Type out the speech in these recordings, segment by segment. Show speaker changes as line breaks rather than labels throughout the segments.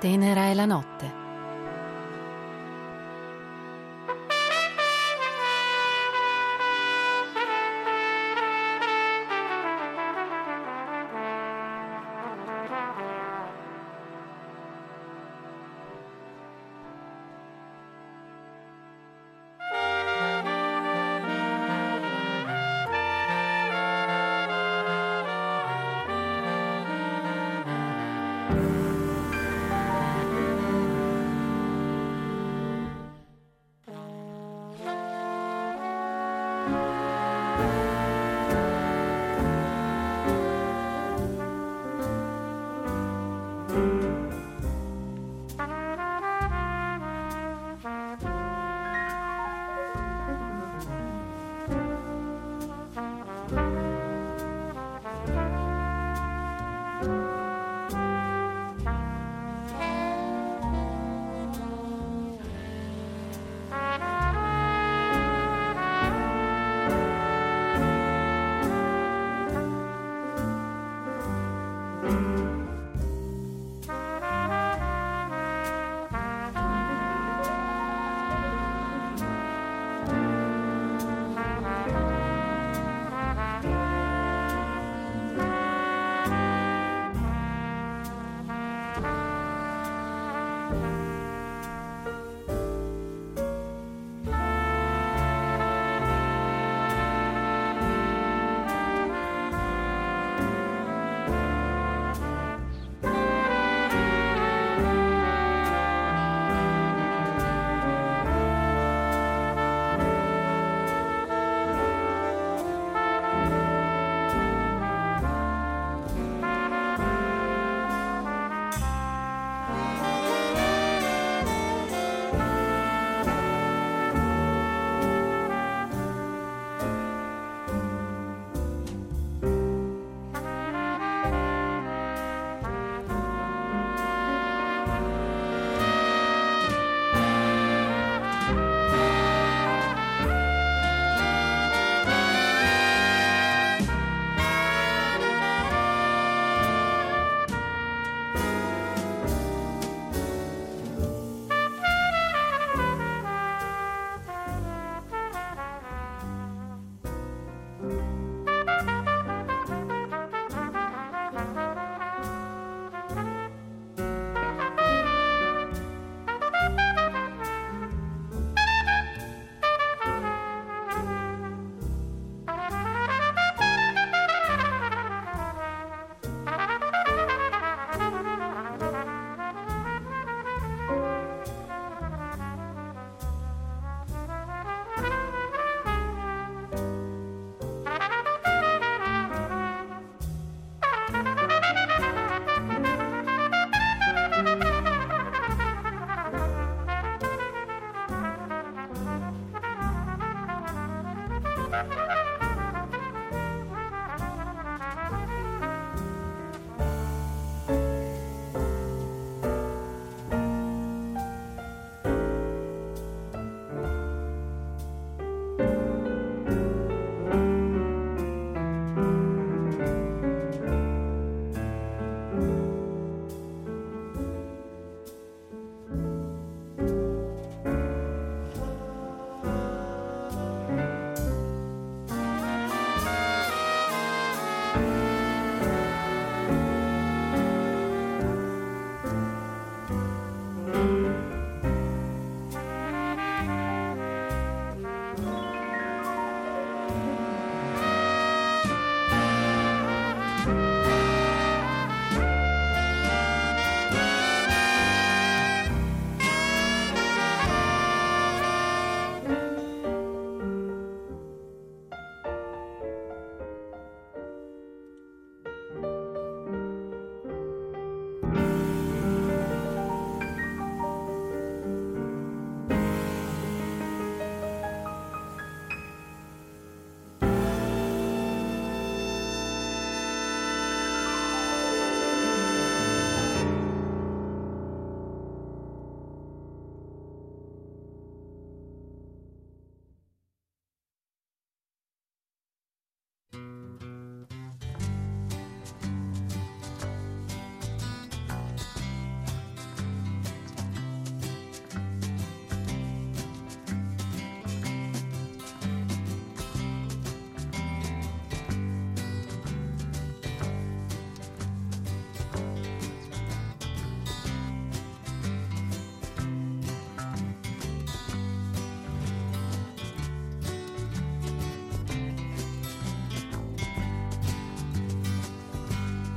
Tenera è la notte.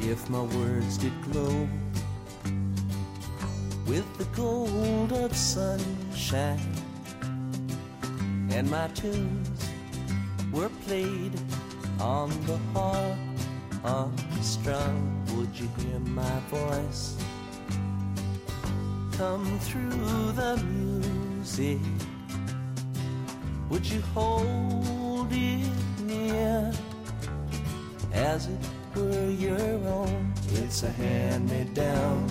if my words did glow with the gold of sunshine, and my tunes were played on the harp unstrung, would you hear my voice come through the music? Would you hold it near as it were your own? It's a hand-me-down.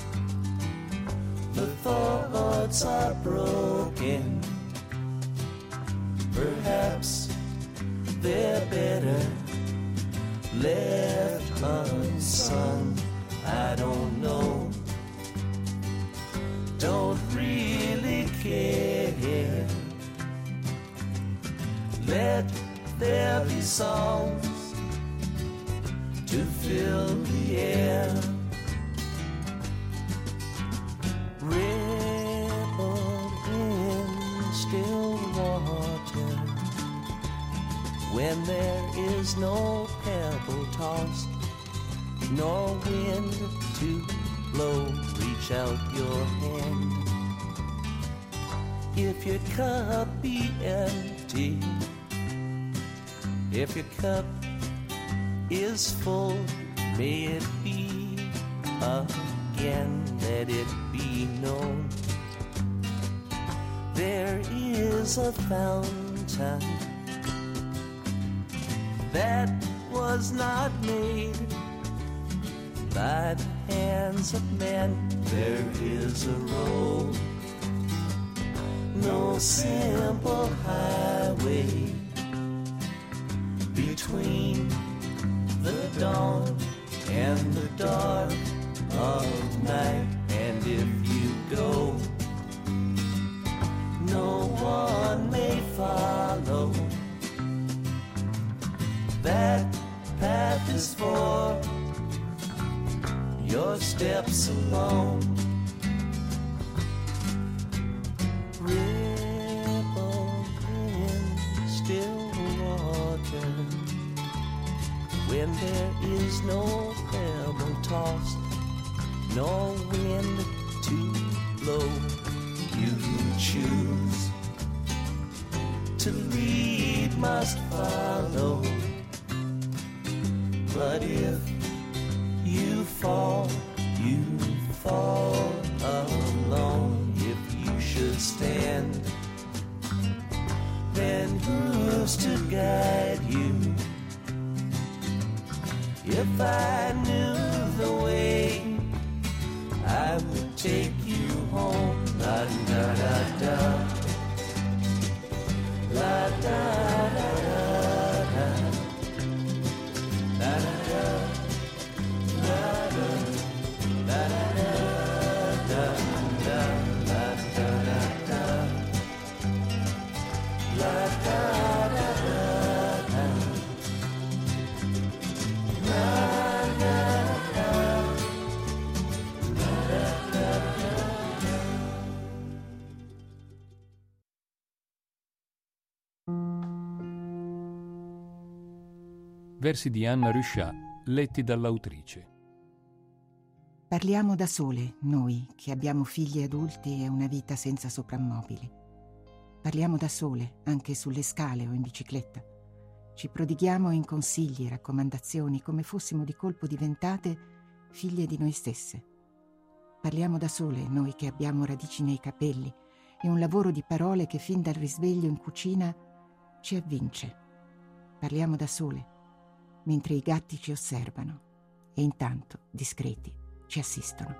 The thoughts are broken. Perhaps they're better left unsung. I don't know. Don't really care. Let there be songs to fill the air. Ripple in still water when there is no pebble tossed, nor wind to blow. Reach out your hand. If your cup be empty, if your cup is full, may it be again, let it be known. There is a fountain that was not made by the hands of men. There is a road, no simple highway between the dawn and the dark of night. And if you go, no one may follow. That path is for your steps alone. Ripple in still water when there is no pebble tossed, no wind to blow. You choose to lead, must follow. But if you fall alone. If you should stand, then who's to guide you? If I knew the way, I would take you home. La da da da, la da da da da, la da da, la da la da da da da, la da da da, la da da da da, la da da, la da da da.
Versi di Anna Ruscià, letti dall'autrice.
Parliamo da sole, noi, che abbiamo figli adulti e una vita senza soprammobili. Parliamo da sole, anche sulle scale o in bicicletta. Ci prodighiamo in consigli e raccomandazioni come fossimo di colpo diventate figlie di noi stesse. Parliamo da sole, noi che abbiamo radici nei capelli e un lavoro di parole che fin dal risveglio in cucina ci avvince. Parliamo da sole, mentre i gatti ci osservano e intanto, discreti, ci assistono.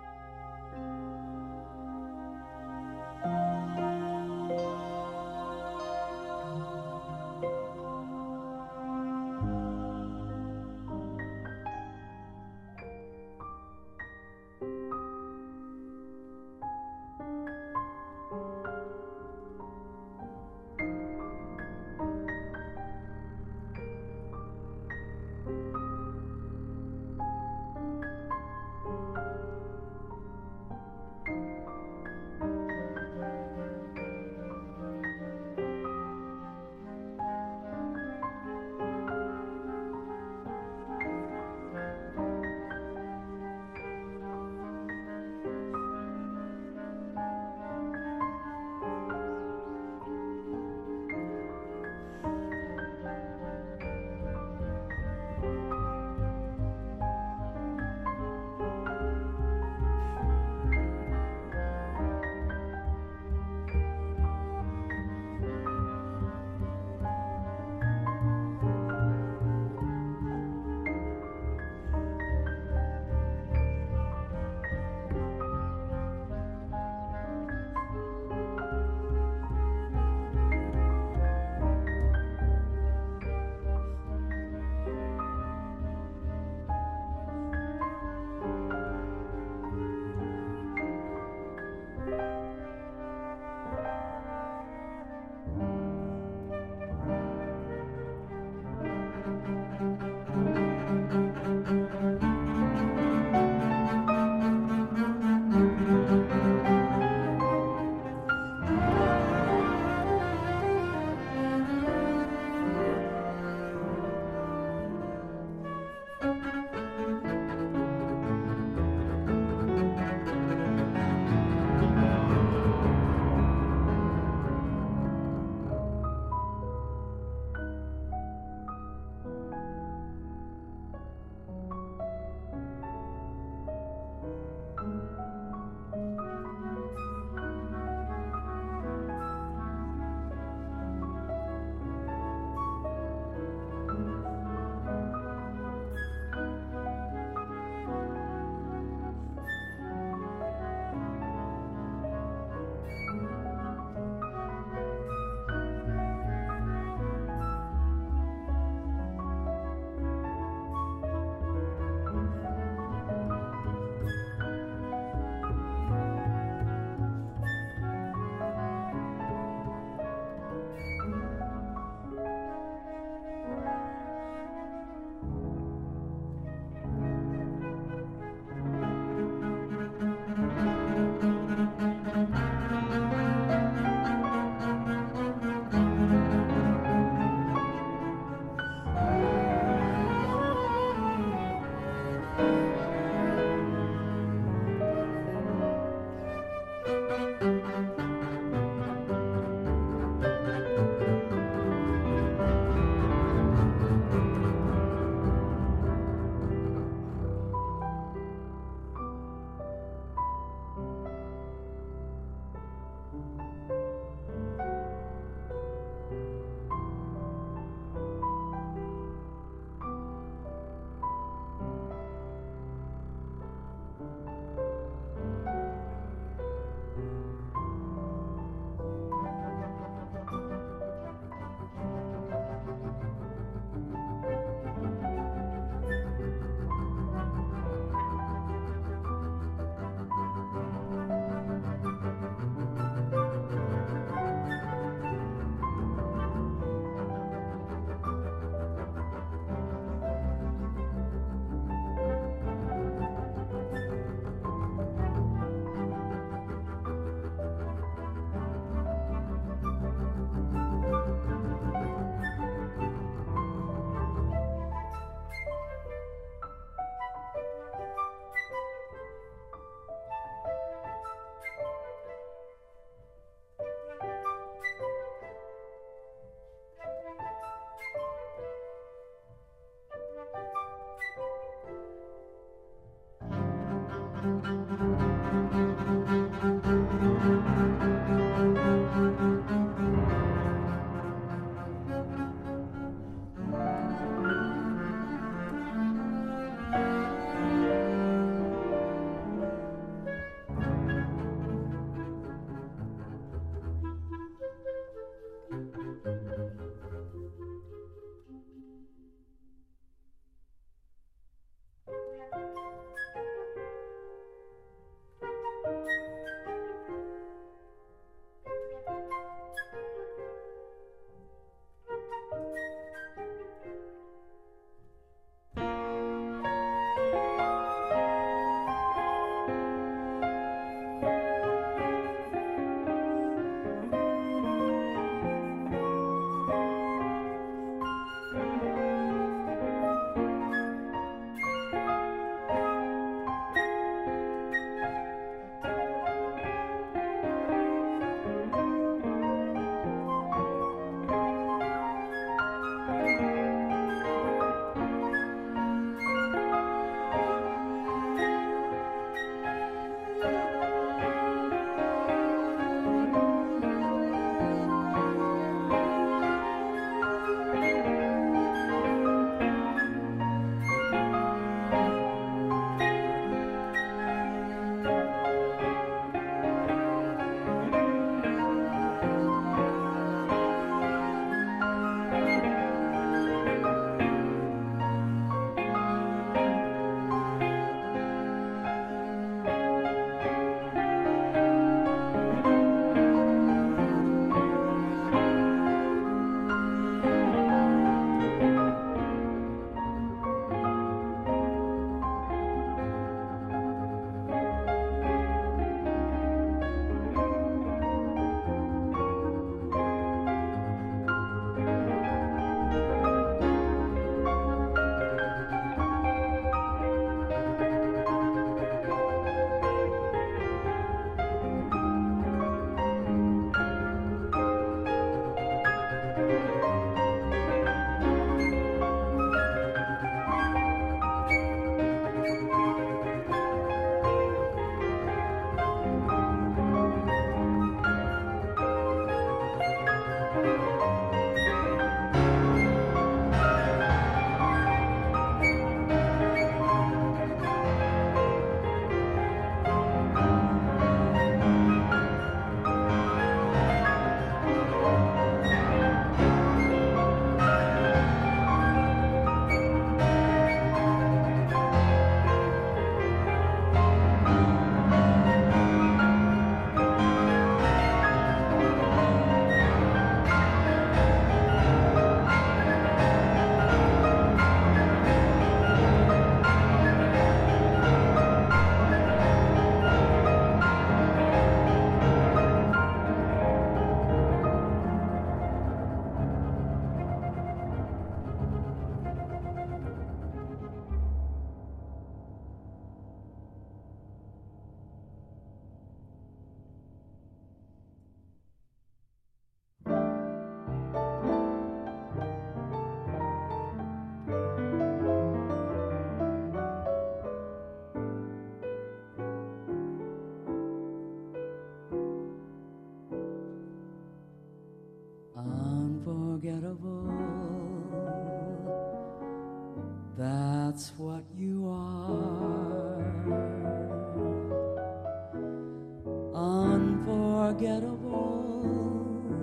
unforgettable,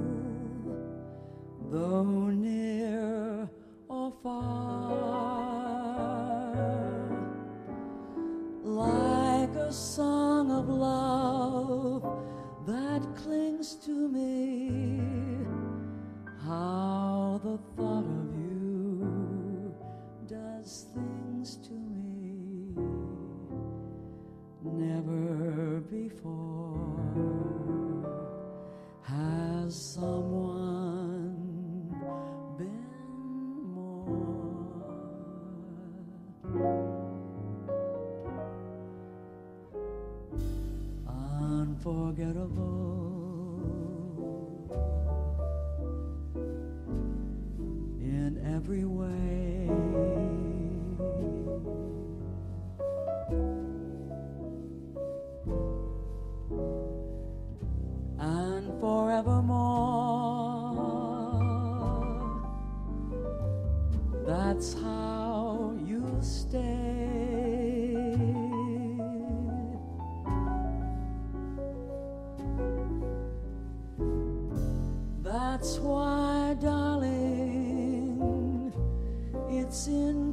though near or far, like a song of love that clings to me. How the thought of you does things to me. Never before has someone been more unforgettable. In every way, and forevermore, that's how you'll stay. That's why, darling, it's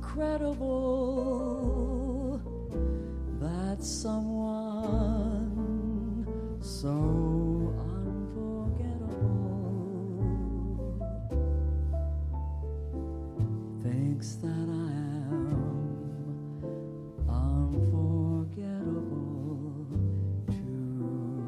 incredible that someone so unforgettable thinks that I am unforgettable too.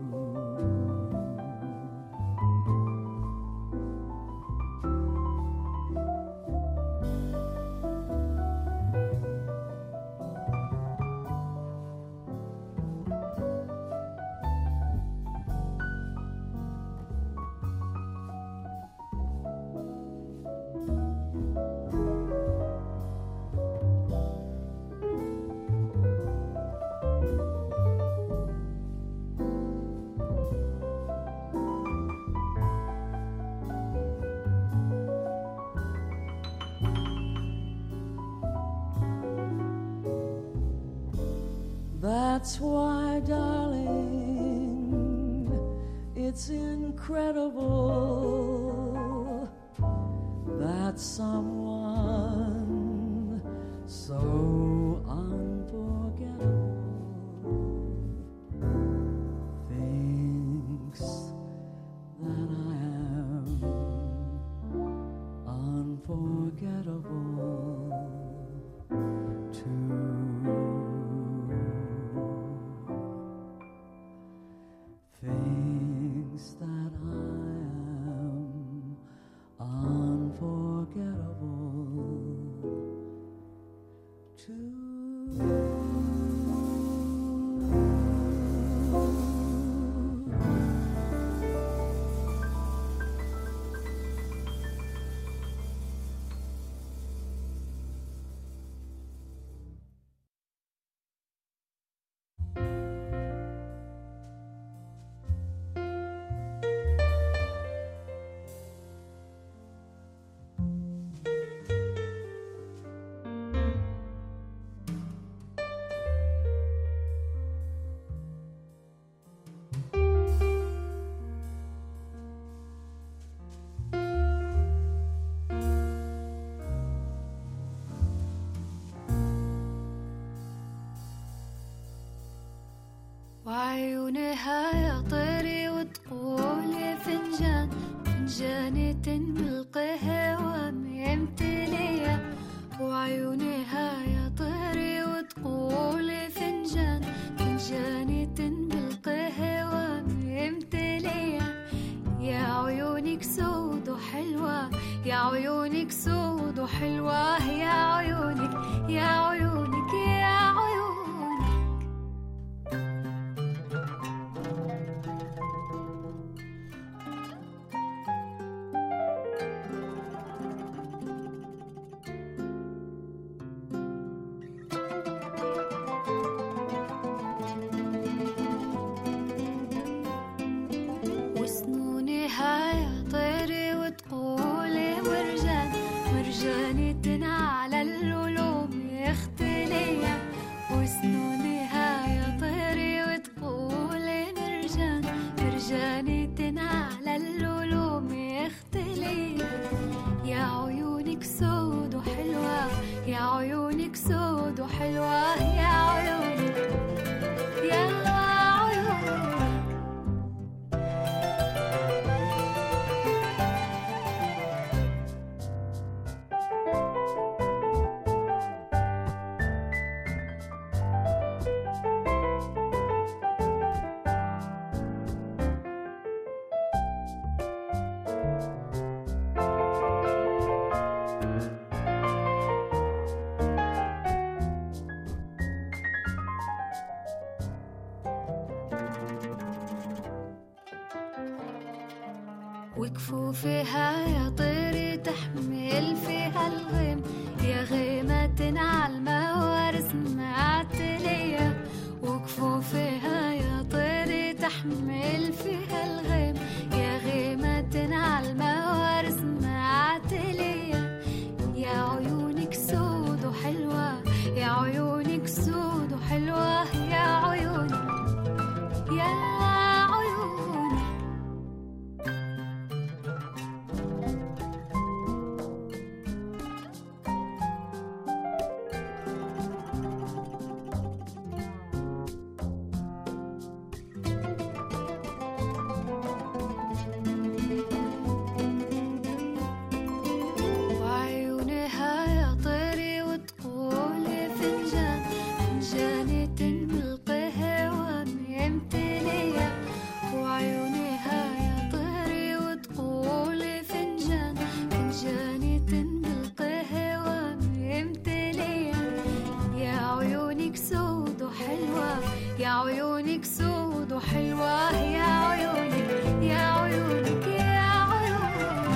That's why, darling, it's incredible that someone so unforgettable thinks that I am unforgettable too. Thinks that I am unforgettable too.
وعيونها يا طيري وتقولي فنجان فنجانة بالقهوة ممتلية. وعيونها يا طيري وتقولي فنجان فنجانة بالقهوة ممتلية. يا عيونك سود وحلوة، يا عيونك سود وحلوة، يا عيونك يا عيونك يا عيونك. مرجانة على اللولوم حلوة يا عيوني يا عيوني. وكفوفها يا طيري تحمل فيها الغيم، يا غيمة عالموار سمعت ليا. وكفوفها يا طيري تحمل فيها الغيم، يا غيمة عالموار سمعت ليا. يا عيونك سود وحلوة، يا عيونك سود وحلوة يا عيوني يا عيوني. وعيونها يا طيري وتقولي فنجان، فنجاني تنمل قهوة ممتلية. وعيونها يا طيري وتقولي فنجان، فنجاني تنمل قهوة ممتلية. يا عيونك سود وحلوة، يا عيونك سود وحلوة يا عيوني يا عيونك يا عيوني.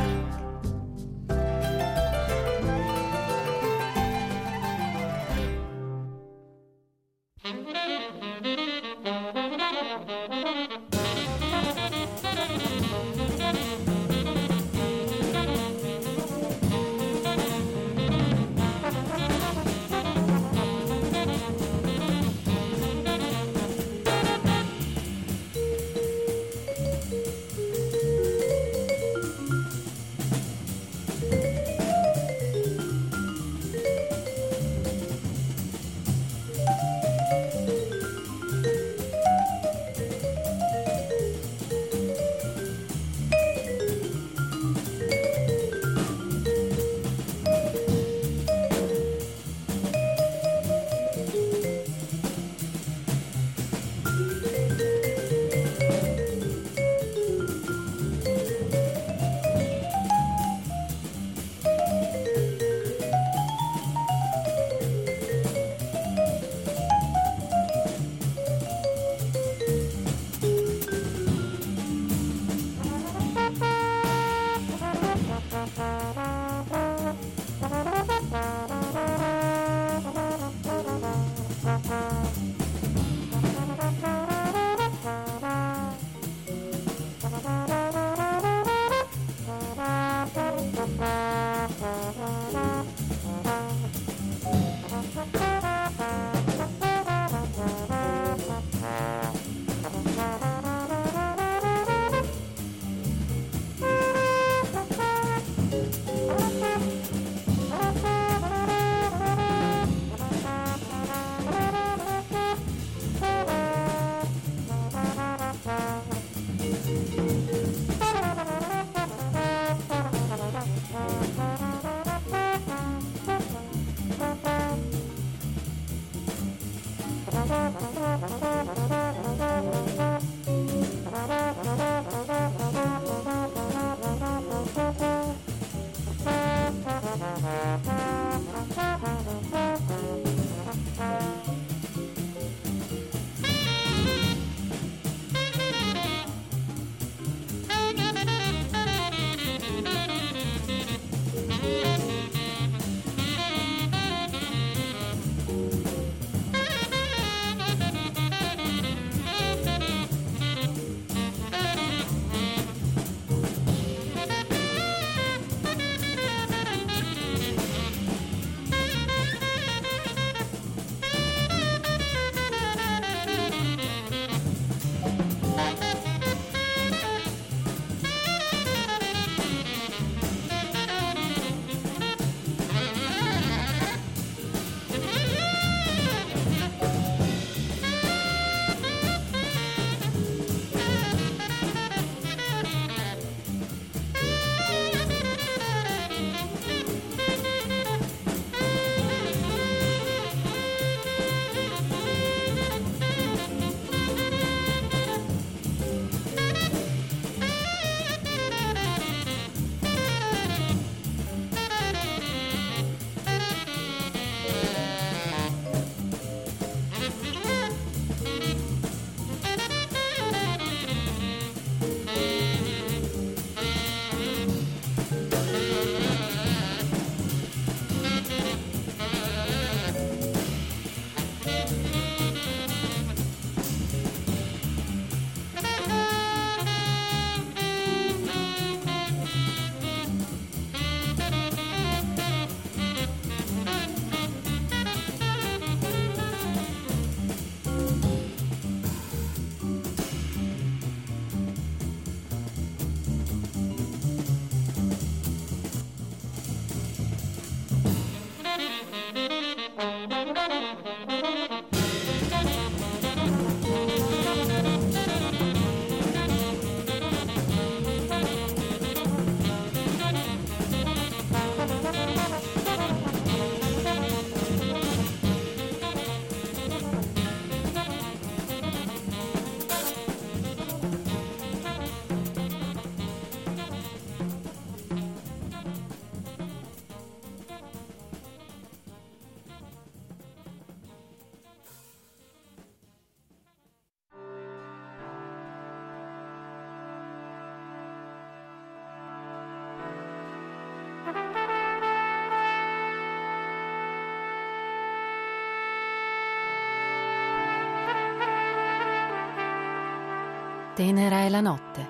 Tenera è la notte.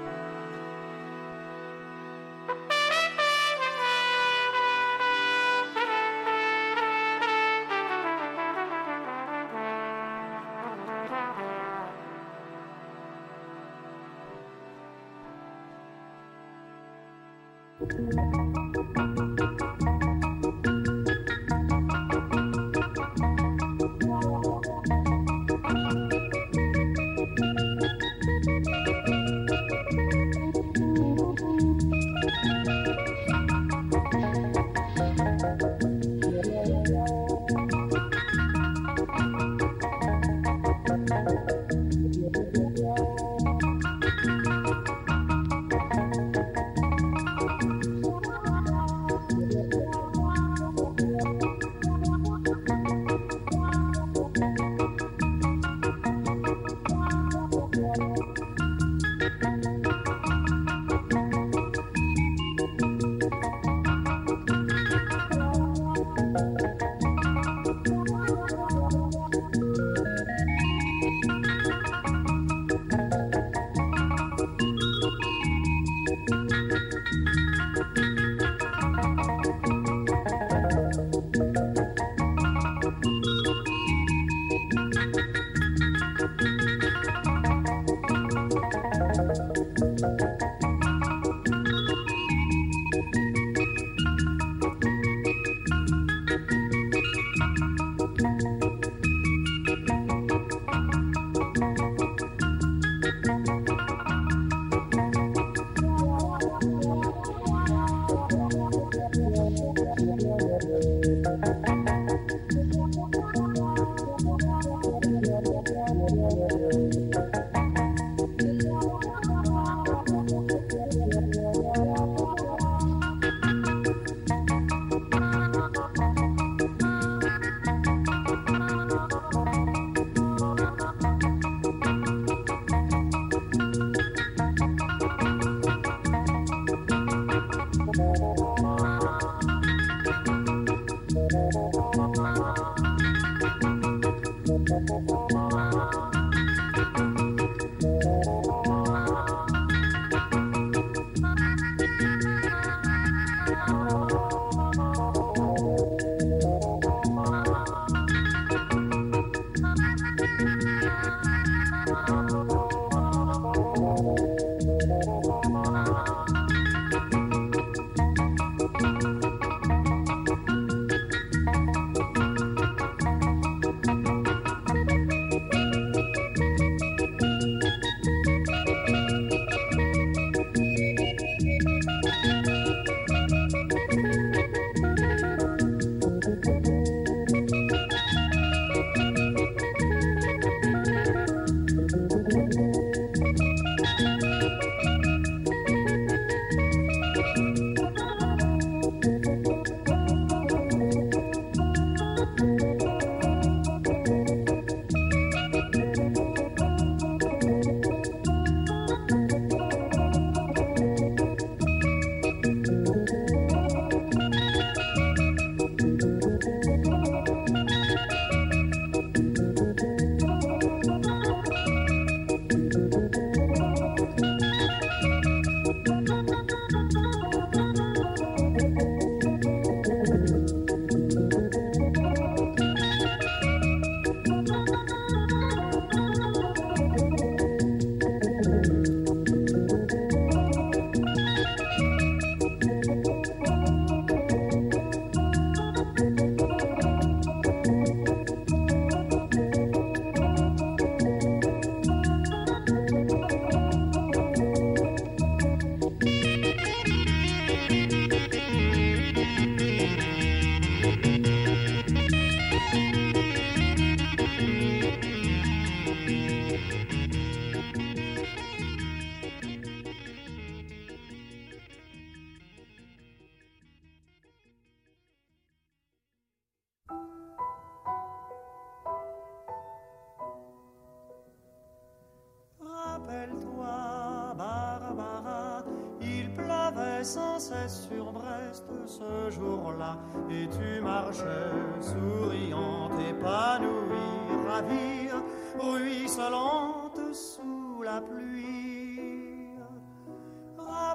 Rappelle-toi, Barbara, il pleuvait sans cesse sur Brest ce jour-là, et tu marchais souriante, épanouie, ravie, ruisselante sous la pluie.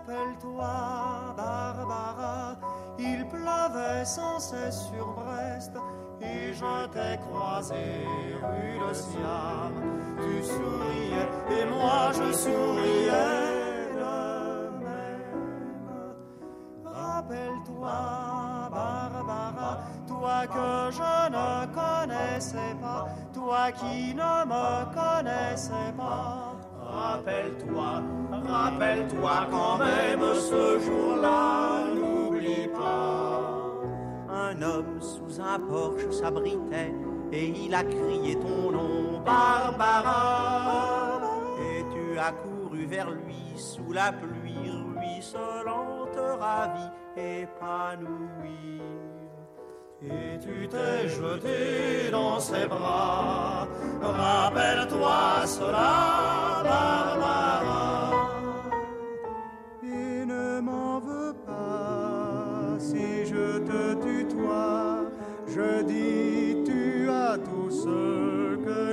Rappelle-toi, Barbara, il pleuvait sans cesse sur Brest et je t'ai croisé rue de Siam. Tu souriais et moi je souriais de même. Rappelle-toi, Barbara, toi que je ne connaissais pas, toi qui ne me connaissais pas. Rappelle-toi, rappelle-toi quand même ce jour-là, n'oublie pas. Un homme sous un porche s'abritait et il a crié ton nom, Barbara. Et tu as couru vers lui sous la pluie ruisselante, ravie, épanouie. Et tu t'es jeté dans ses bras. Rappelle-toi cela, Barbara. Et ne m'en veux pas si je te tutoie. Je dis tu as tout ce que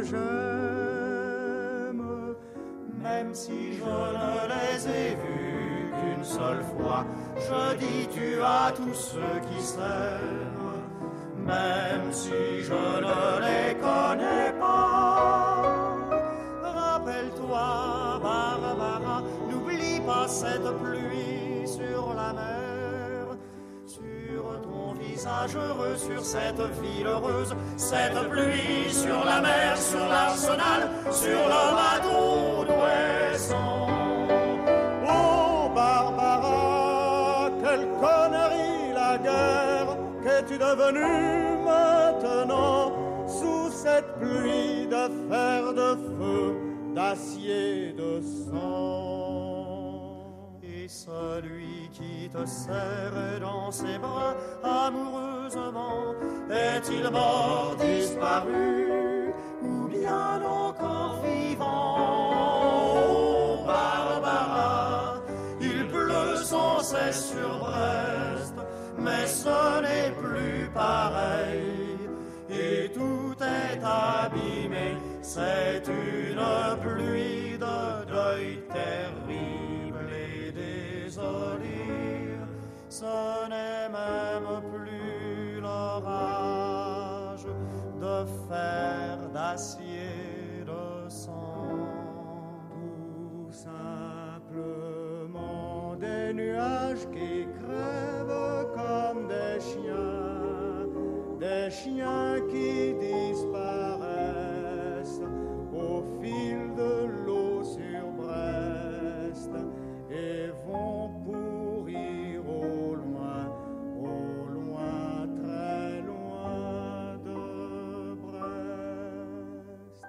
j'aime. Même si je ne les ai vus qu'une seule fois, je dis tu as tous ceux qui s'aiment. Même si je ne les connais pas. Rappelle-toi, Barbara, n'oublie pas cette pluie sur la mer, sur ton visage heureux, sur cette ville heureuse, cette pluie sur la mer, sur l'arsenal, sur le bateau d'Ouessant. Oh, Barbara, quelle connerie la guerre! Qu'es-tu devenue maintenant sous cette pluie de fer, de feu, d'acier, de sang? Et celui qui te serre dans ses bras amoureusement, est-il mort, disparu, ou bien encore vivant? Oh, Barbara, il pleut sans cesse sur Brest, mais ce n'est plus pareil, et tout est abîmé, c'est une pluie de deuil terrible et désolé. Ce n'est même plus l'orage de fer, d'acier, de sang, tout simplement des nuages qui crèvent comme des chiens qui disparaissent au fil de l'eau sur Brest et vont pourrir au loin, très loin de Brest.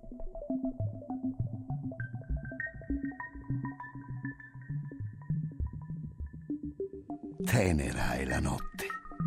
Tenera è la notte.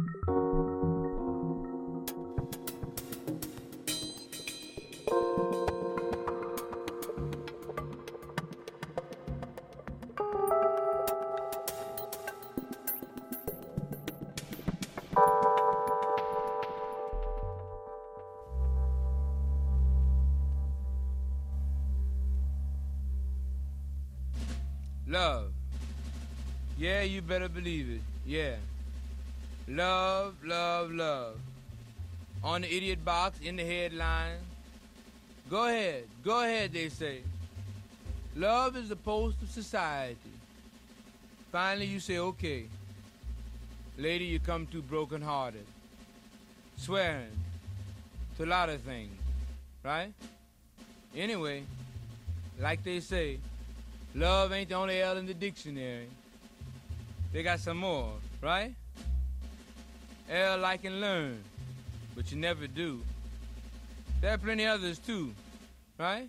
Love. Yeah, you better believe it. Yeah. Love, love, love. On the idiot box, in the headline. Go ahead, they say. Love is the pulse of society. Finally, you say, okay. Lady, you come too broken-hearted. Swearing to a lot of things, right? Anyway, like they say, love ain't the only L in the dictionary. They got some more, right? L like and learn, but you never do. There are plenty others too, right?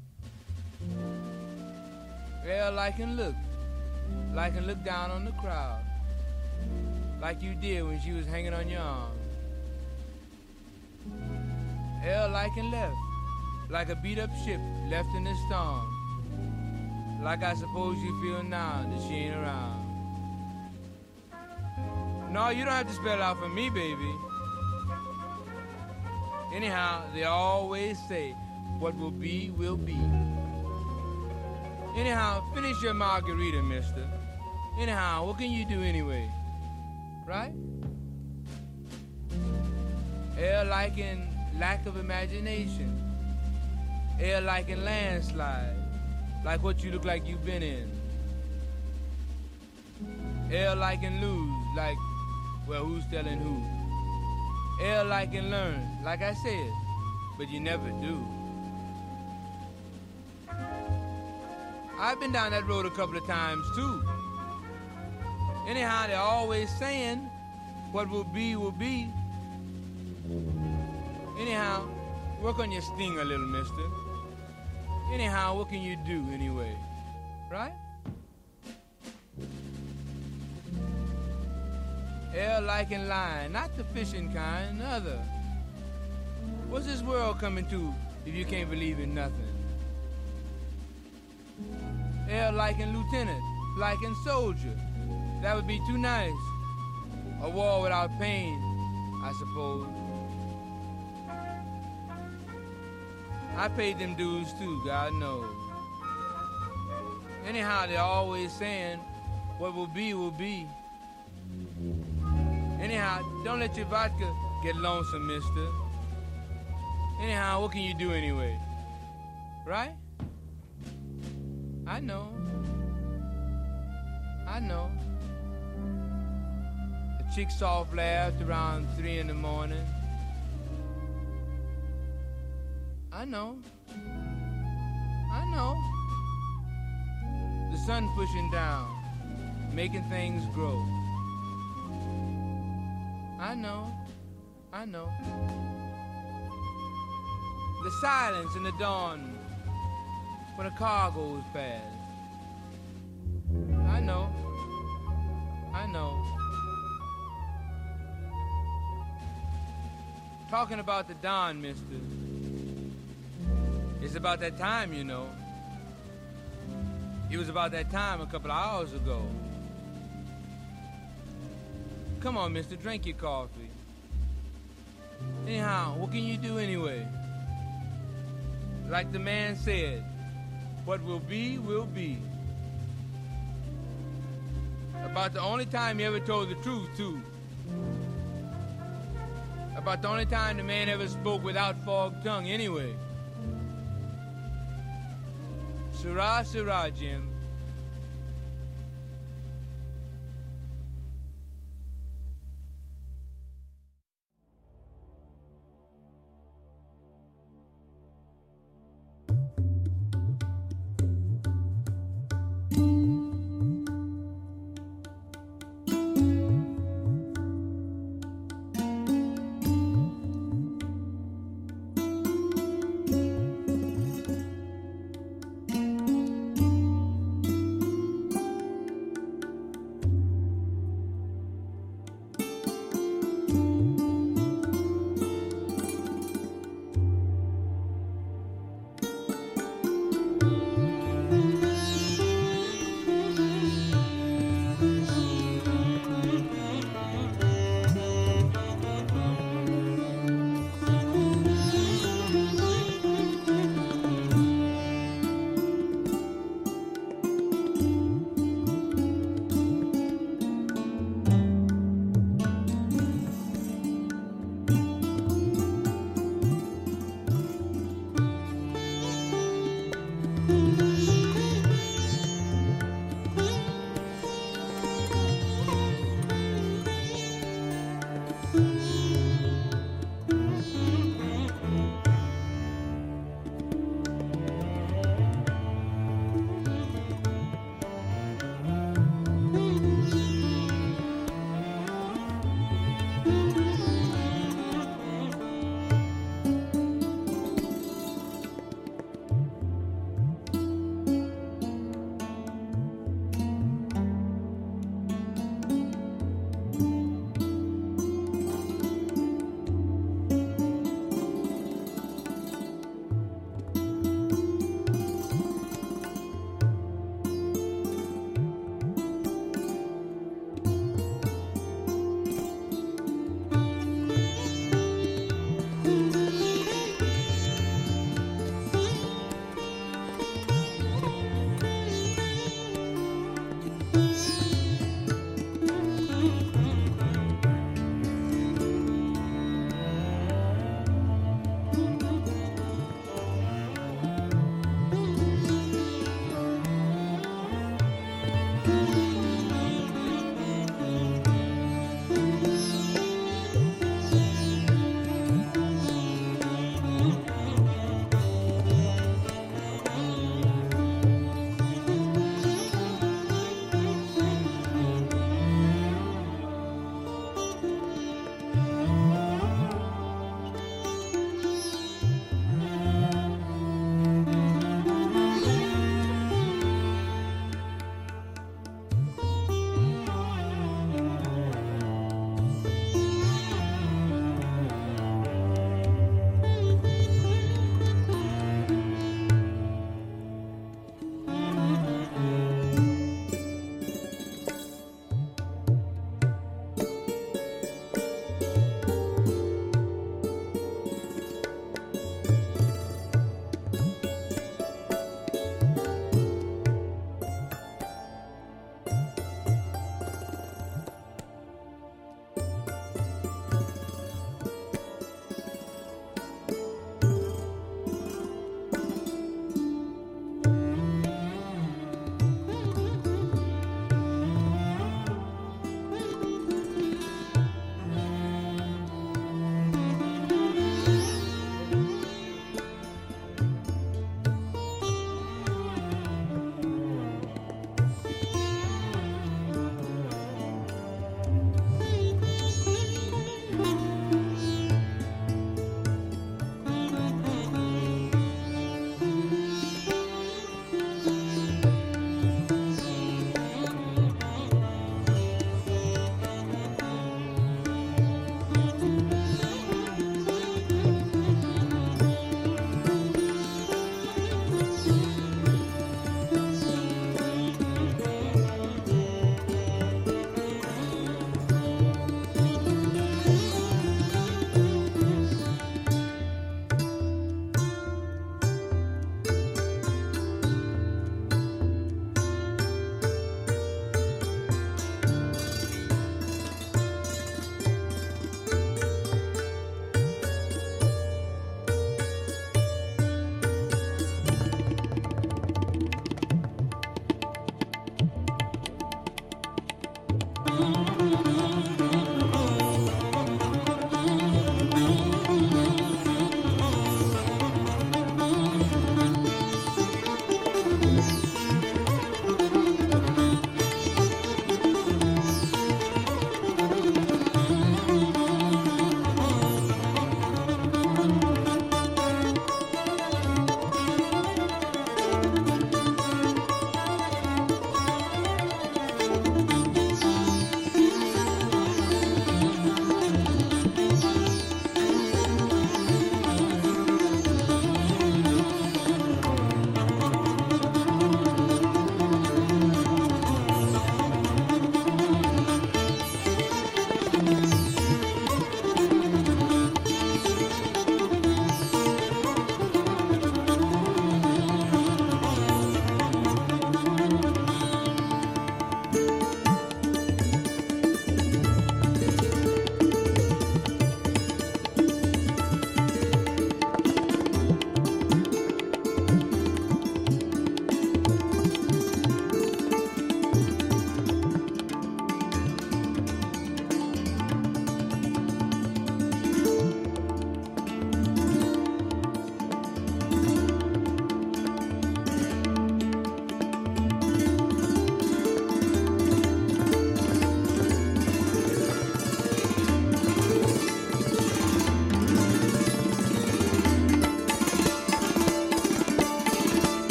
L like and look down on the crowd, like you did when she was hanging on your arm. L like and left, like a beat-up ship left in the storm. Like I suppose you feel now that she ain't around. No, you don't have to spell it out for me, baby. Anyhow, they always say, what will be, will be. Anyhow, finish your margarita, mister. Anyhow, what can you do anyway? Right? Air like in lack of imagination. Air like in landslide. Like what you look like you've been in. Air like and lose, like, well, who's telling who? Air like and learn, like I said, but you never do. I've been down that road a couple of times too. Anyhow, they're always saying, what will be, will be. Anyhow, work on your sting a little, mister. Anyhow, what can you do anyway? Right? Air like and line, not the fishing kind, other. What's this world coming to if you can't believe in nothing? Air like and lieutenant, like and soldier. That would be too nice. A war without pain, I suppose. I paid them dues too, God knows. Anyhow, they're always saying, what will be, will be. Anyhow, don't let your vodka get lonesome, mister. Anyhow, what can you do anyway? Right? I know. A chick soft laughed around 3 in the morning. I know. The sun pushing down, making things grow. I know. The silence in the dawn when a car goes past. I know. Talking about the dawn, mister. It's about that time, you know. It was about that time a couple of hours ago. Come on, mister, drink your coffee. Anyhow, what can you do anyway? Like the man said, what will be, will be. About the only time he ever told the truth, too. About the only time the man ever spoke without fogged tongue, anyway. Sirrah, sirrah, Jim.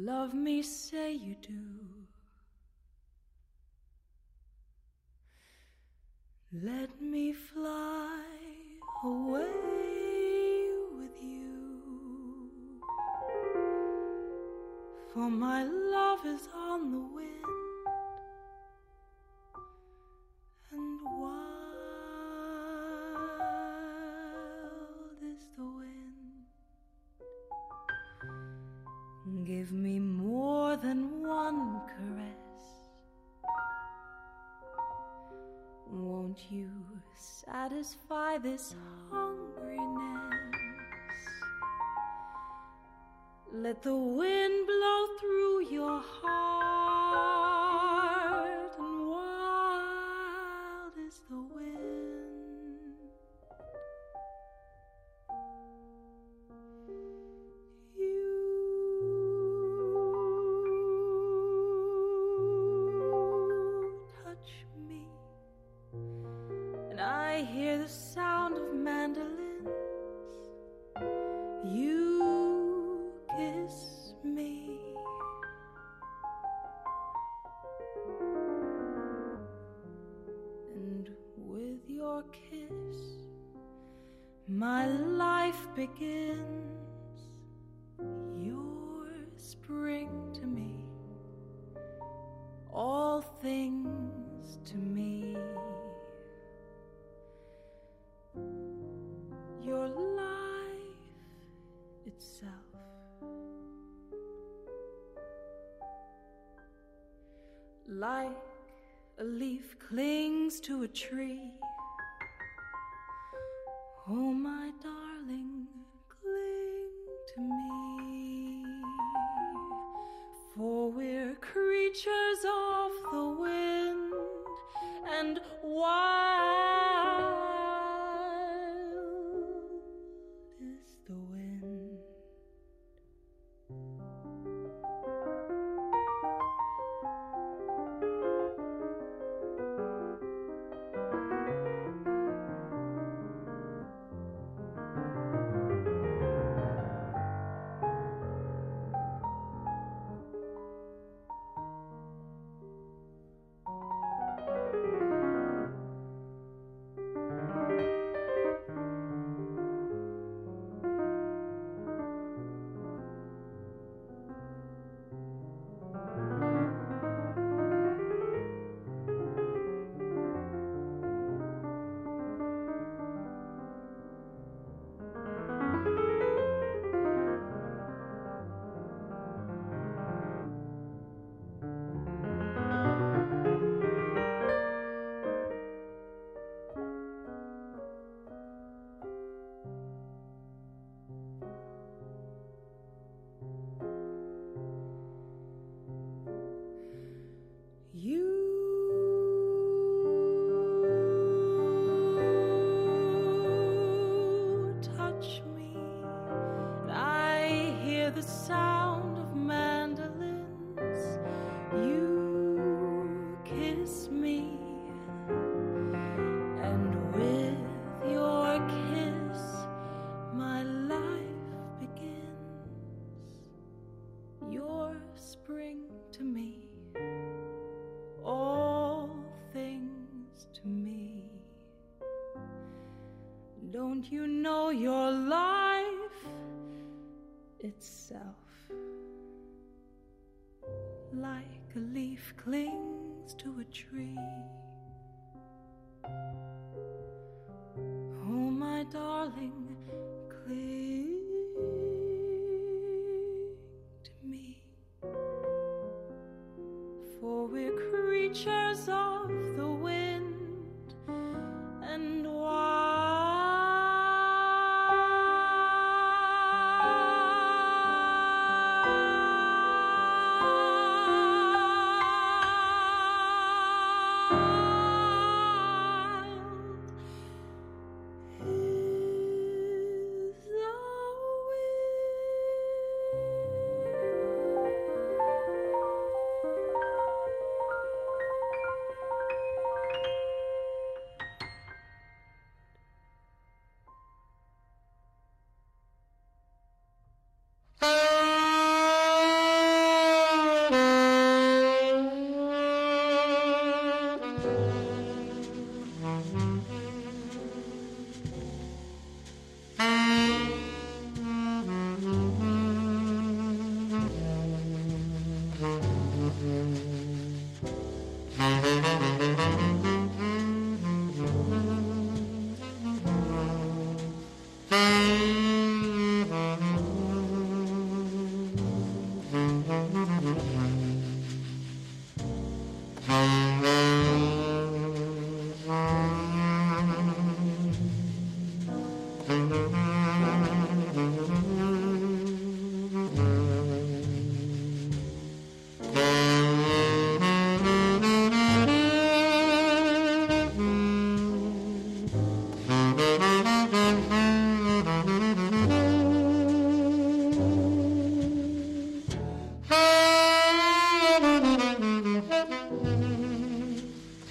love me, say you do. Let me fly away with you, for my love is on the wind, and wild is the wind. Give me more than one caress. Won't you satisfy this hungriness? Let the wind blow through your heart, and wild is the wind. You touch me, and I hear the sound of mandolins. You kiss me, and with your kiss my life begins. Your spring to me, all things to me. Your life itself. Like a leaf clings to a tree. Oh, my darling, cling to me, for we're creatures of the wind, and wild is the wind. You touch me, and I hear the sound of mandolins. You kiss me, and with your kiss my life begins. Your spring to me, all things to me. Don't you know your life itself? Like a leaf clings to a tree. Oh, my darling, cling to me, for we're creatures of the wind, and wild is the wind.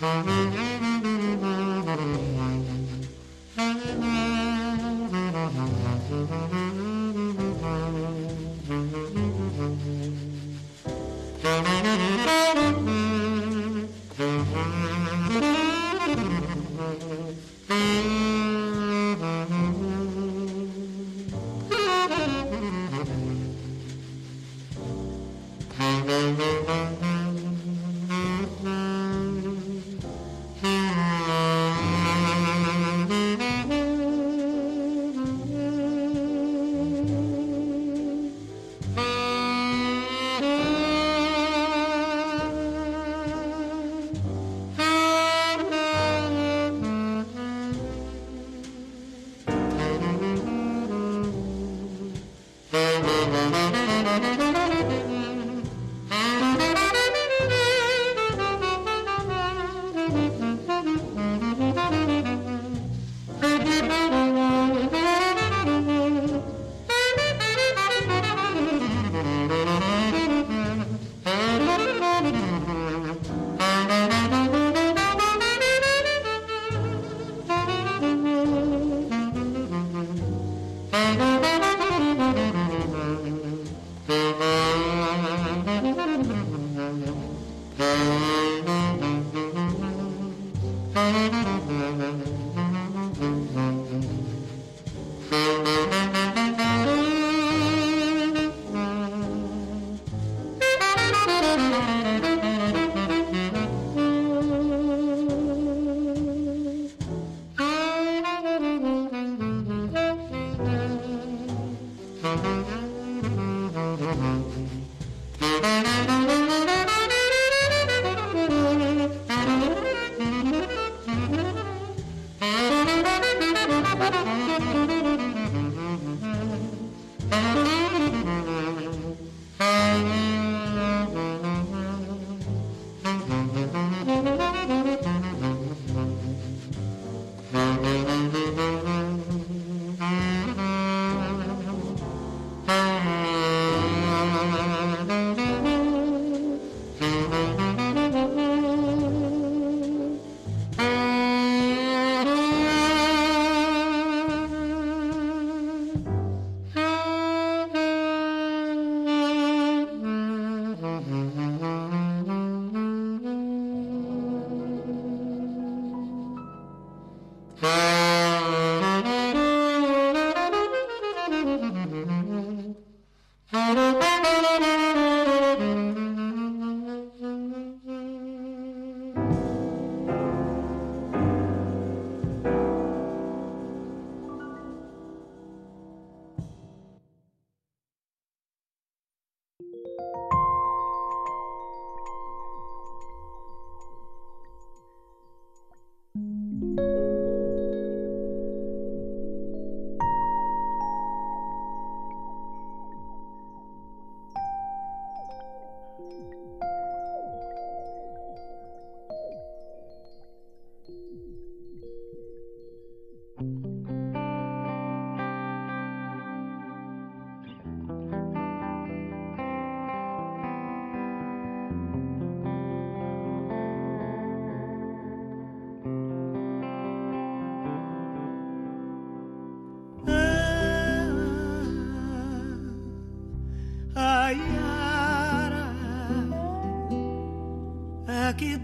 Que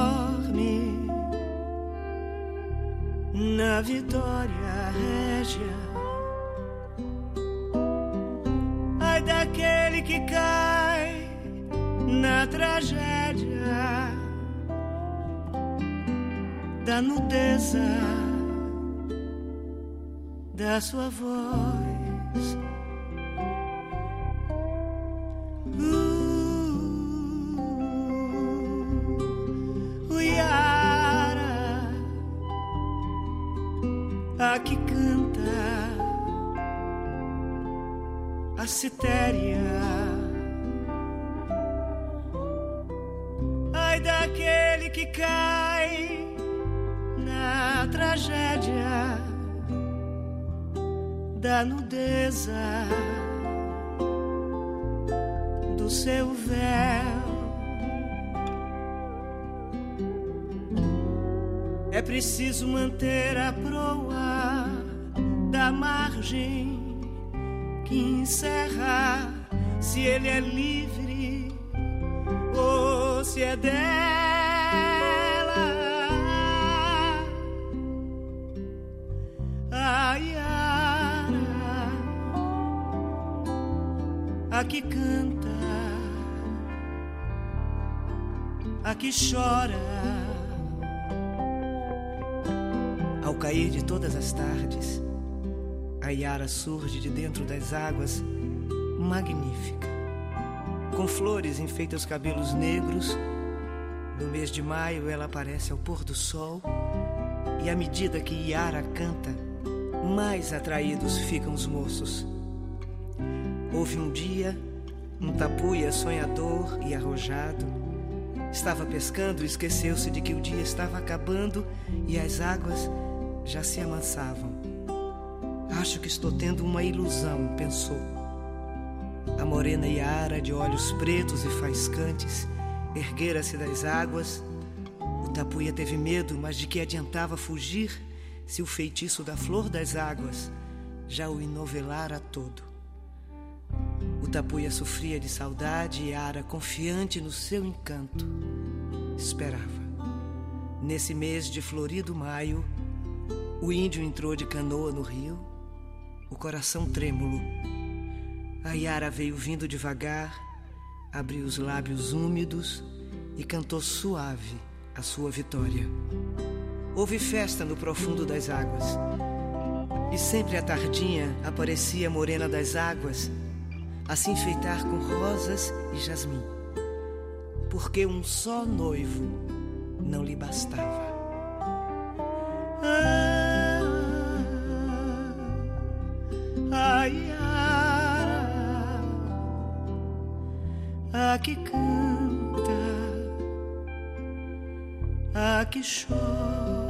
dorme na Vitória Régia, ai daquele que cai na tragédia da nudeza da sua voz. A que canta a citéria, ai daquele que cai na tragédia da nudeza do seu véu. é preciso manter a proa da margem que encerra se ele é livre ou se é dela. A Iara, a que canta, a que chora. Ao cair de todas as tardes, a Iara surge de dentro das águas, magnífica. Com flores enfeita os cabelos negros. No mês de maio ela aparece ao pôr do sol. E à medida que Iara canta, mais atraídos ficam os moços. Houve um dia, um tapuia sonhador e arrojado estava pescando e esqueceu-se de que o dia estava acabando e as águas já se amansavam. Acho que estou tendo uma ilusão, pensou. A morena Iara, de olhos pretos e faiscantes, erguera-se das águas. O tapuia teve medo, mas de que adiantava fugir se o feitiço da flor das águas já o enovelara todo. O tapuia sofria de saudade e Iara, confiante no seu encanto, esperava. Nesse mês de florido maio, o índio entrou de canoa no rio, o coração trêmulo. A Iara veio vindo devagar, abriu os lábios úmidos e cantou suave a sua vitória. Houve festa no profundo das águas, e sempre à tardinha aparecia a morena das águas a se enfeitar com rosas e jasmim, porque um só noivo não lhe bastava. A Iara, a que canta, a que chora.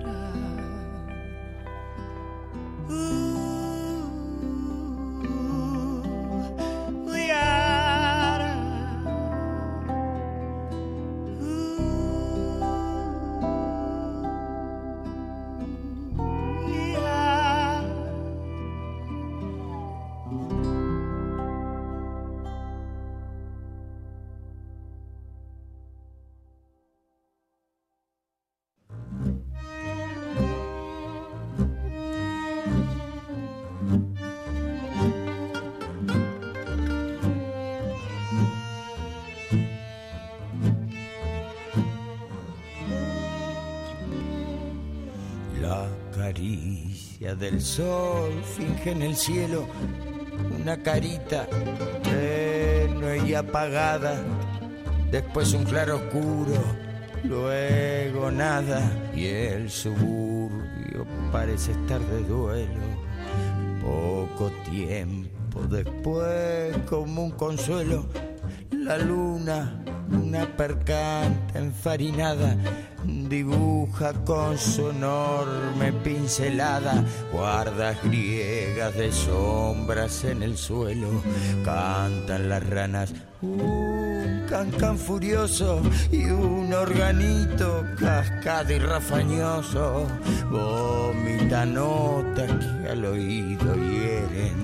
Del sol finge en el cielo una carita tenue y apagada, después un claro oscuro, luego nada, y el suburbio parece estar de duelo. Poco tiempo después, como un consuelo, la luna, una percanta enfarinada, dibuja con su enorme pincelada guardas griegas de sombras en el suelo. Cantan las ranas un cancán furioso y un organito cascado y rafañoso vomita notas que al oído hieren,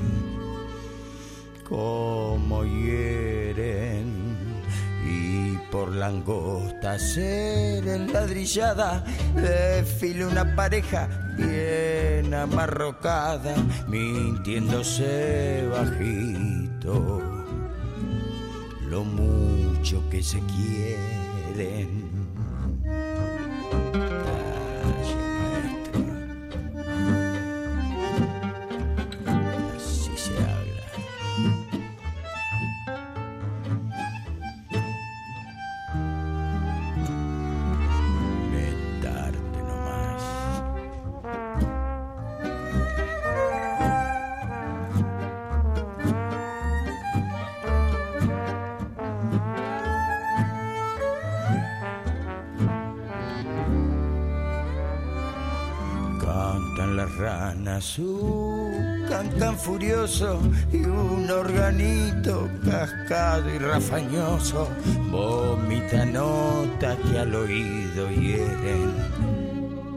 como hieren. Y por la angosta acera enladrillada desfila una pareja bien amarrocada, mintiéndose bajito lo mucho que se quieren. Un cancán furioso y un organito cascado y rafañoso vomita notas que al oído hieren,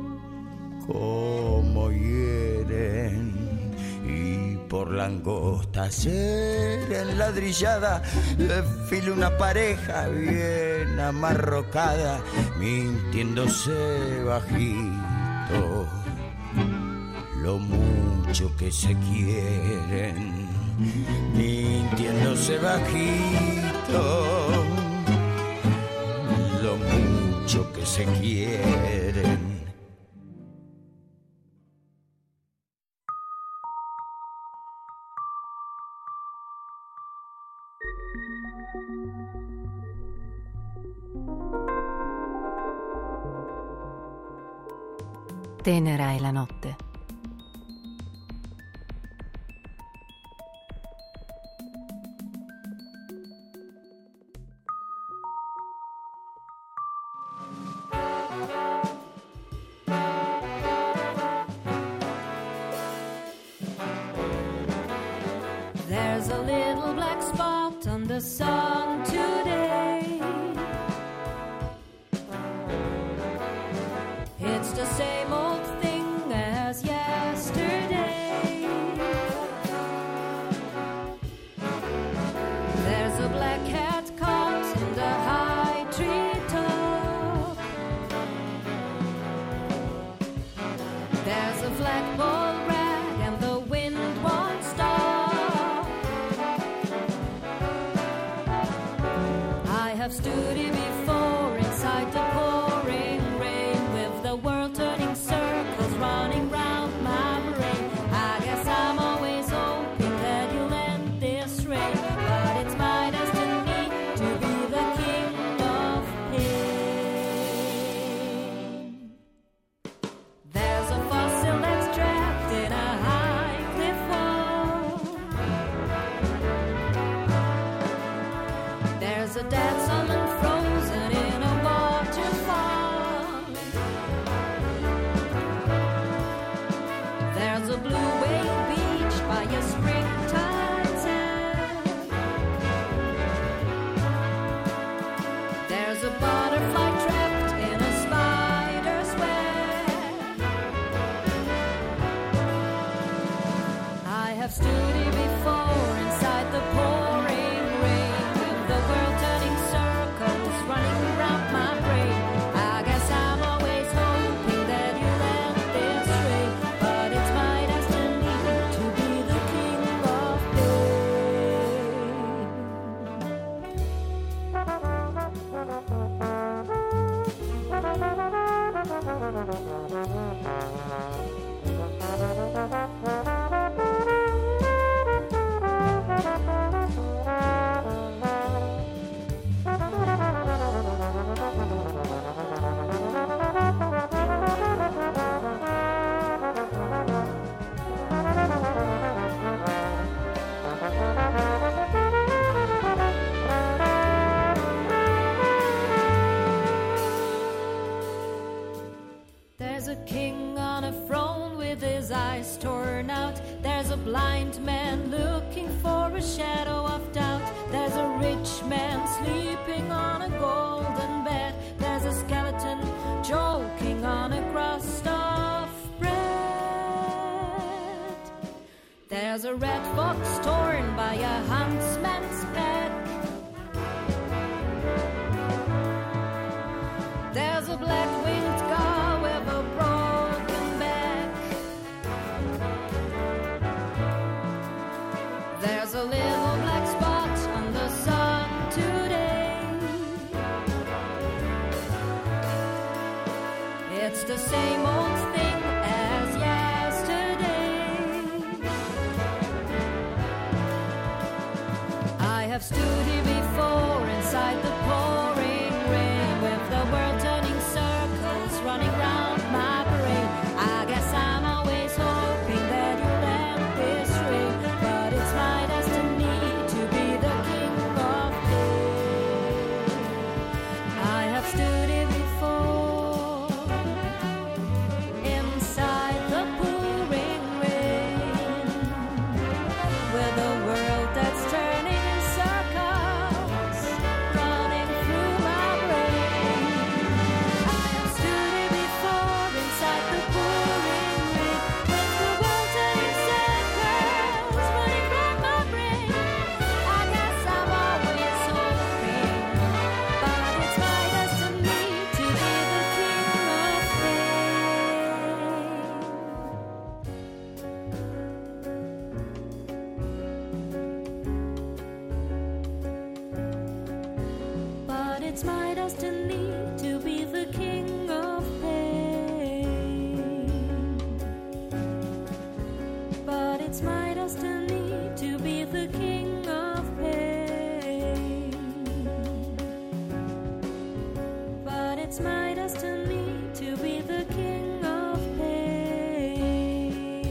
como hieren, y por la angosta acera enladrillada desfila una pareja bien amarrocada, mintiéndose bajito lo mucho que se quieren, mintiéndose bajito lo mucho que se quieren.
Tenera è la notte.
There's a little black spot on the sun today. It's the same old thing as yesterday. There's a black cat caught in the high treetop. There's a flagpole rag and the wind won't stop. I have stood here before inside the pouring rain, with the world turning circles, running round my brain. I guess I'm always hoping that you'll end this rain, but it's my destiny to be the king of pain. There's a fossil that's trapped in a high cliff wall. There's a dead salmon frozen in a waterfall. There's a blue whale beached by a springtime sand. There's a butterfly trapped in a spider's web. I have stood here before inside the pouring rain, with the world turning circles, running around my brain. I guess I'm always hoping that you'll end this rain, but it's my destiny to be the king of There's a king on a throne with his eyes torn out. There's a blind man looking for a shadow of doubt. There's a rich man sleeping on a golden bed. There's a skeleton choking on a crust of bread. There's a red fox torn by a huntsman's pack. There's a black-winged gull with a broken back. There's a little black spot on the sun today. It's the same old thing as yesterday. I have stood here before inside the pouring rain, with the world turning circles, running round my brain. I guess I'm always hoping that you'll end this rain, but it's my destiny to be the king of pain. I have stood here before inside the pouring rain, with the world that's turning in circles, it's my destiny to be the king of pain. But it's my destiny to be the king of pain. But it's my destiny to be the king of pain.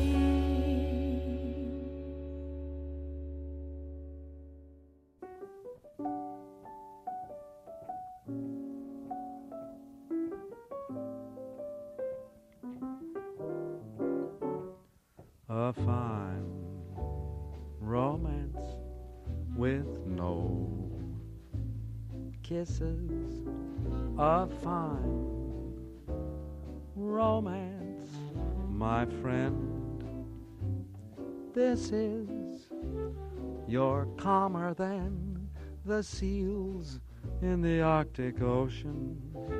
A fine romance with no kisses. A fine romance, my friend. This is you're calmer than the seals in the Arctic Ocean.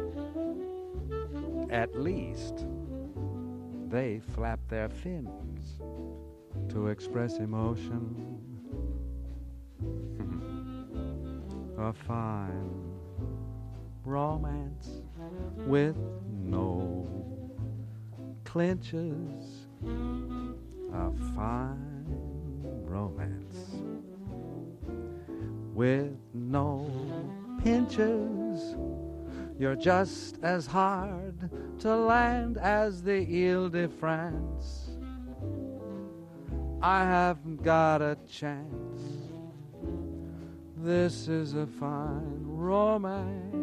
At least they flap their fins to express emotion. A fine romance with no clinches. A fine romance with no pinches. You're just as hard to land as the Ile de France. I haven't got a chance. This is a fine romance.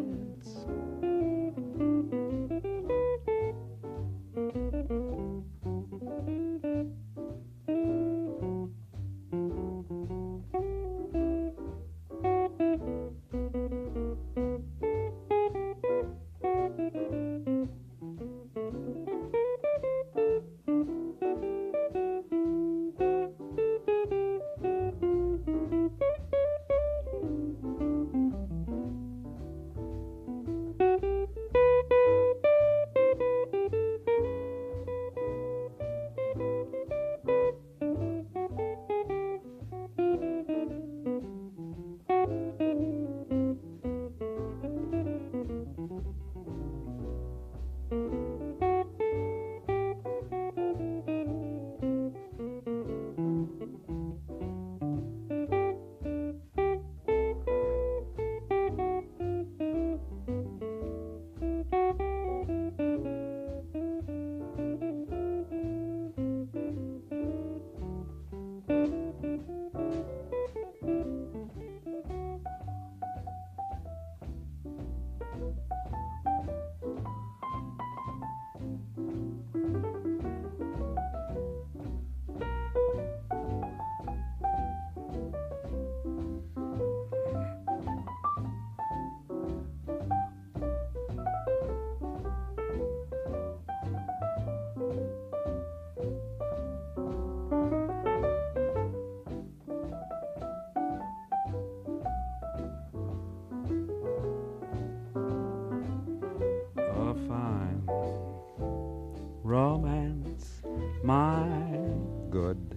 Romance, my good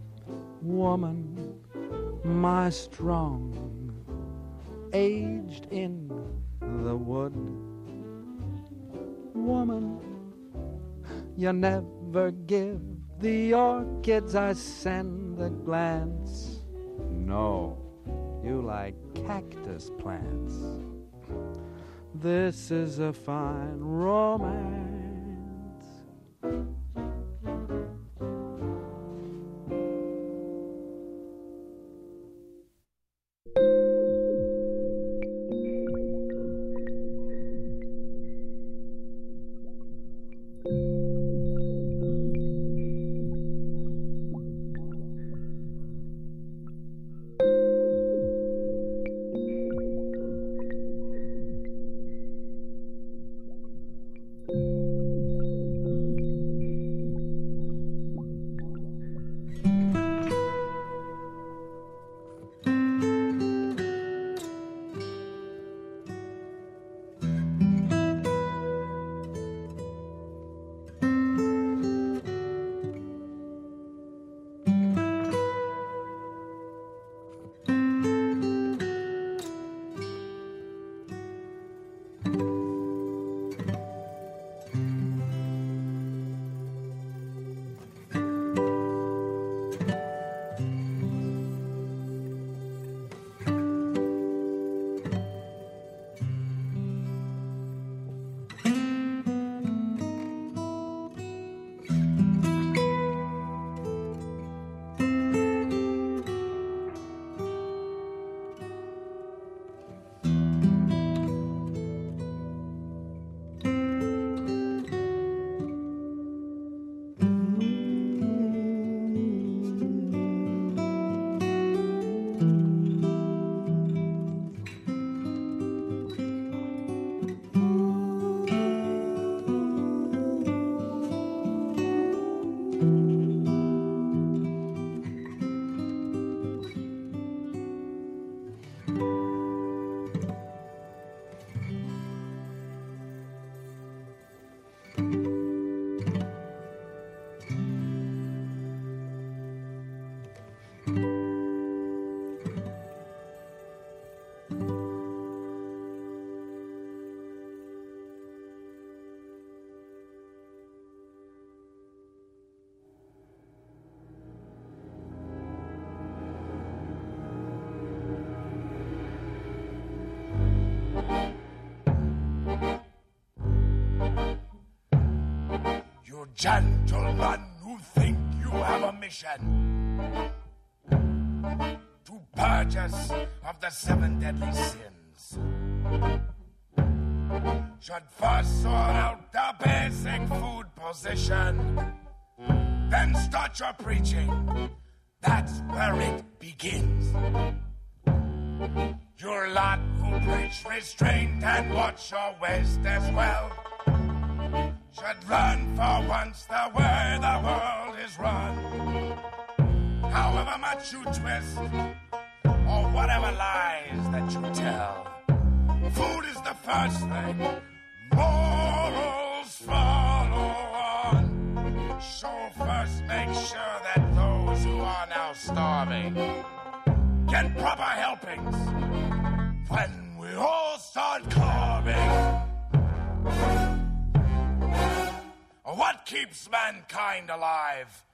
woman, my strong, aged in the wood. Woman, you never give the orchids I send a glance. No, you like cactus plants. This is a fine romance.
gentlemen who think you have a mission to purge us of the 7 deadly sins should first sort out the basic food position, then start your preaching. That's where it begins. Your lot who preach restraint and watch your waist as well should learn for once the way the world is run. However much you twist, or whatever lies that you tell, food is the first thing, morals follow on. So first make sure that those who are now starving get proper helpings when we all start carving. What keeps mankind alive?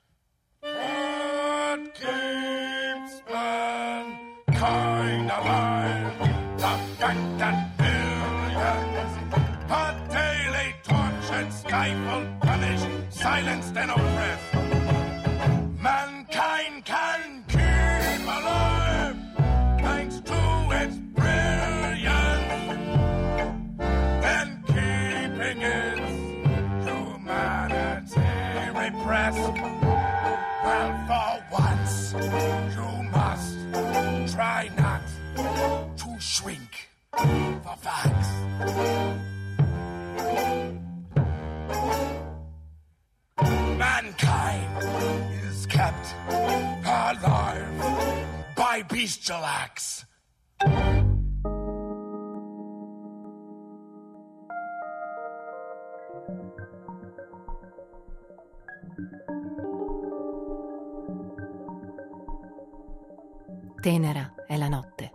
What keeps mankind alive? The fact that millions are daily tortured, stifled, punished, silenced, and oppressed. Mankind can keep alive thanks to its brilliance, then keeping its humanity repressed. Well, for once, you must try not to shrink for facts. Mankind is kept alive by bestial acts.
Tenera è la notte.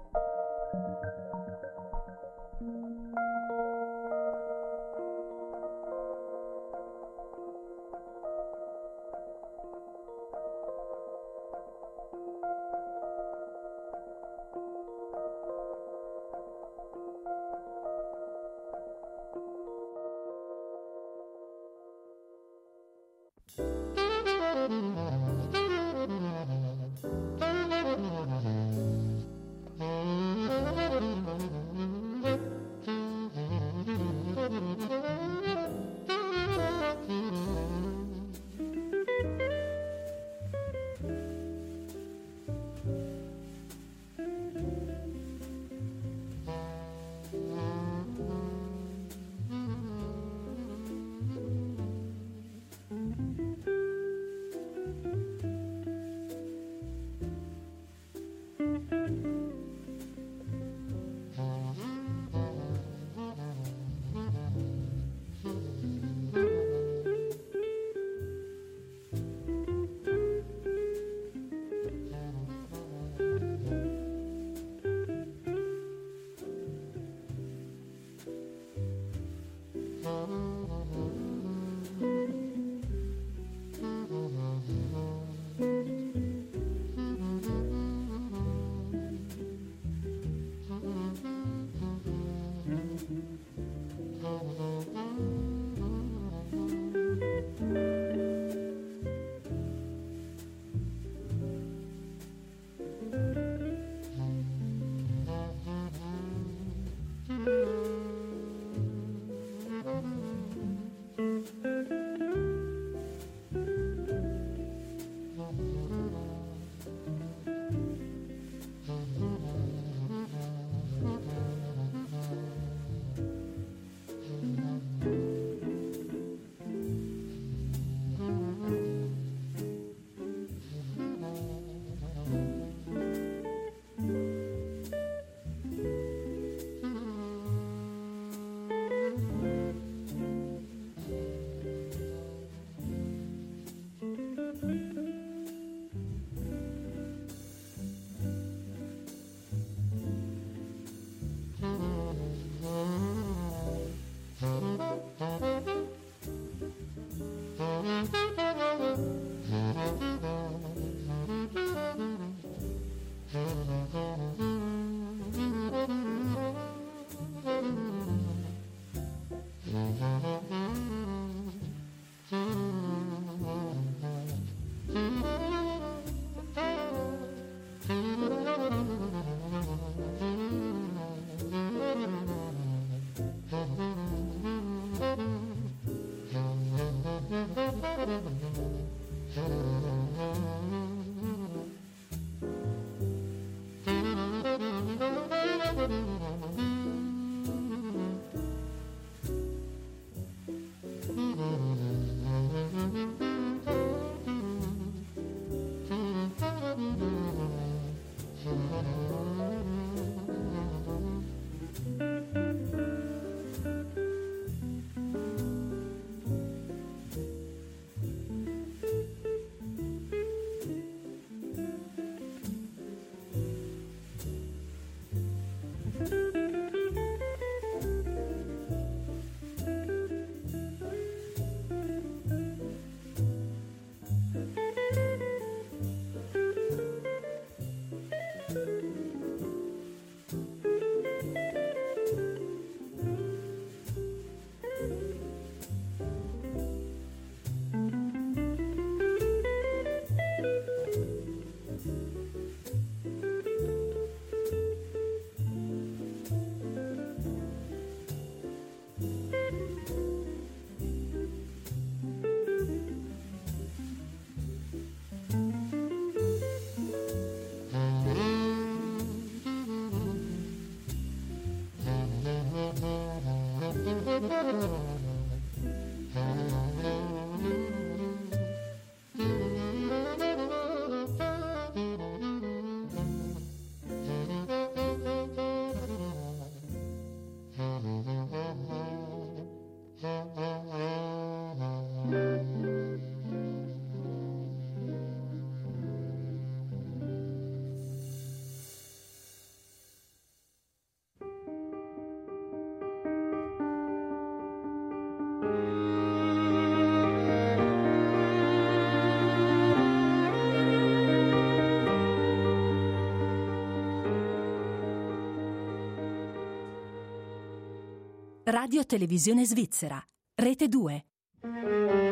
Radio Televisione Svizzera, Rete 2.